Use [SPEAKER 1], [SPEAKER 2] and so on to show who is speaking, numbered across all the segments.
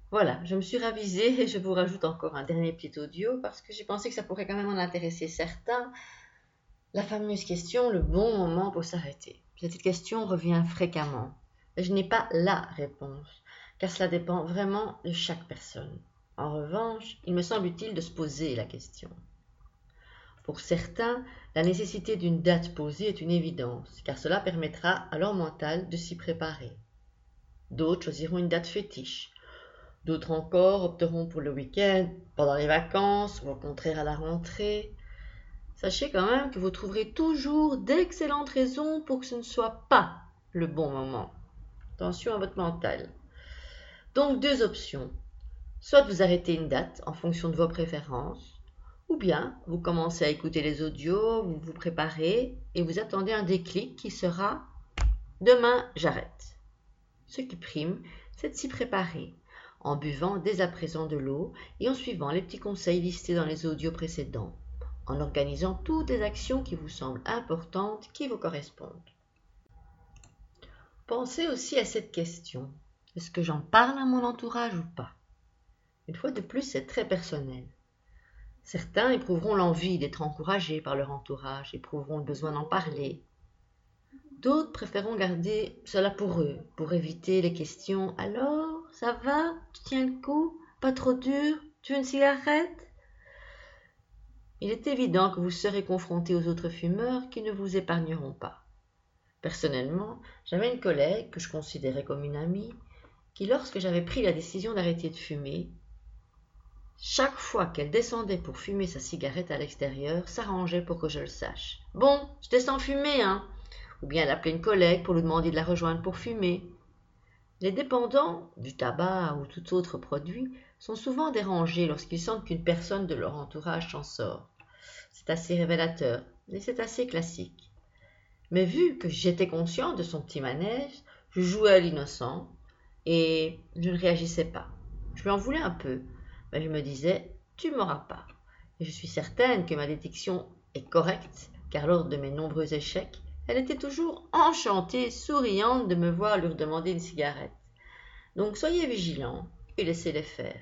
[SPEAKER 1] Voilà, je me suis ravisée et je vous rajoute encore un dernier petit audio parce que j'ai pensé que ça pourrait quand même en intéresser certains. La fameuse question, le bon moment pour s'arrêter. Cette question revient fréquemment. Et je n'ai pas la réponse, car cela dépend vraiment de chaque personne. En revanche, il me semble utile de se poser la question. Pour certains, la nécessité d'une date posée est une évidence, car cela permettra à leur mental de s'y préparer. D'autres choisiront une date fétiche. D'autres encore opteront pour le week-end, pendant les vacances ou au contraire à la rentrée. Sachez quand même que vous trouverez toujours d'excellentes raisons pour que ce ne soit pas le bon moment. Attention à votre mental. Donc deux options. Soit vous arrêtez une date en fonction de vos préférences, ou bien vous commencez à écouter les audios, vous vous préparez et vous attendez un déclic qui sera demain j'arrête. Ce qui prime, c'est de s'y préparer en buvant dès à présent de l'eau et en suivant les petits conseils listés dans les audios précédents, en organisant toutes les actions qui vous semblent importantes, qui vous correspondent. Pensez aussi à cette question. Est-ce que j'en parle à mon entourage ou pas? Une fois de plus, c'est très personnel. Certains éprouveront l'envie d'être encouragés par leur entourage, éprouveront le besoin d'en parler. D'autres préféreront garder cela pour eux, pour éviter les questions «Alors, ça va? Tu tiens le coup? Pas trop dur? Tu veux une cigarette?» Il est évident que vous serez confronté aux autres fumeurs qui ne vous épargneront pas. Personnellement, j'avais une collègue que je considérais comme une amie, qui lorsque j'avais pris la décision d'arrêter de fumer, chaque fois qu'elle descendait pour fumer sa cigarette à l'extérieur, s'arrangeait pour que je le sache. «Bon, je descends fumer, hein!» Ou bien elle appelait une collègue pour lui demander de la rejoindre pour fumer. Les dépendants du tabac ou tout autre produit sont souvent dérangés lorsqu'ils sentent qu'une personne de leur entourage s'en sort. C'est assez révélateur, et c'est assez classique. Mais vu que j'étais consciente de son petit manège, je jouais à l'innocent et je ne réagissais pas. Je lui en voulais un peu, mais je me disais, tu m'auras pas. Et je suis certaine que ma détection est correcte, car lors de mes nombreux échecs, elle était toujours enchantée, souriante de me voir lui demander une cigarette. Donc soyez vigilants et laissez-les faire.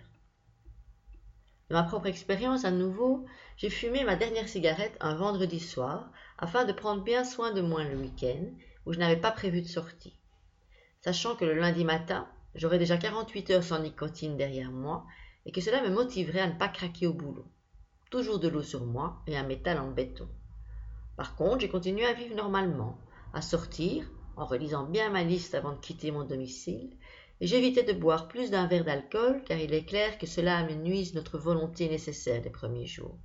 [SPEAKER 1] De ma propre expérience à nouveau, j'ai fumé ma dernière cigarette un vendredi soir afin de prendre bien soin de moi le week-end où je n'avais pas prévu de sortie. Sachant que le lundi matin, j'aurais déjà 48 heures sans nicotine derrière moi et que cela me motiverait à ne pas craquer au boulot. Toujours de l'eau sur moi et un métal en béton. Par contre, j'ai continué à vivre normalement, à sortir, en relisant bien ma liste avant de quitter mon domicile, et j'évitais de boire plus d'un verre d'alcool car il est clair que cela amenuise notre volonté nécessaire les premiers jours.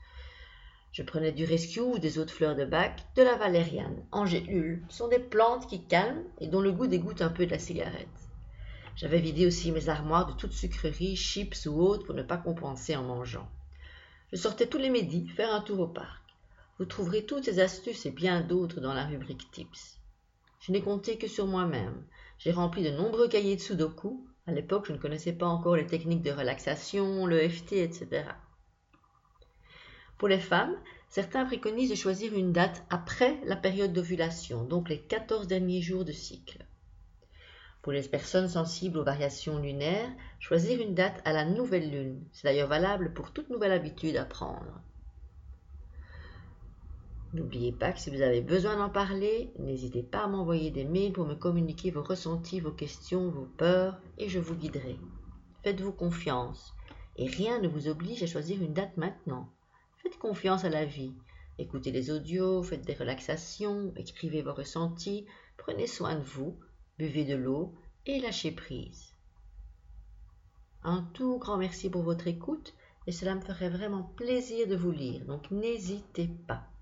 [SPEAKER 1] Je prenais du rescue ou des eaux de fleurs de bac, de la valériane, en gélule. Ce sont des plantes qui calment et dont le goût dégoûte un peu de la cigarette. J'avais vidé aussi mes armoires de toutes sucreries, chips ou autres pour ne pas compenser en mangeant. Je sortais tous les midis faire un tour au parc. Vous trouverez toutes ces astuces et bien d'autres dans la rubrique Tips. Je n'ai compté que sur moi-même. J'ai rempli de nombreux cahiers de sudoku. À l'époque, je ne connaissais pas encore les techniques de relaxation, le l'EFT, etc. Pour les femmes, certains préconisent de choisir une date après la période d'ovulation, donc les 14 derniers jours de cycle. Pour les personnes sensibles aux variations lunaires, choisir une date à la nouvelle lune. C'est d'ailleurs valable pour toute nouvelle habitude à prendre. N'oubliez pas que si vous avez besoin d'en parler, n'hésitez pas à m'envoyer des mails pour me communiquer vos ressentis, vos questions, vos peurs, et je vous guiderai. Faites-vous confiance, et rien ne vous oblige à choisir une date maintenant. Faites confiance à la vie. Écoutez les audios, faites des relaxations, écrivez vos ressentis, prenez soin de vous, buvez de l'eau et lâchez prise. Un tout grand merci pour votre écoute, et cela me ferait vraiment plaisir de vous lire, donc n'hésitez pas.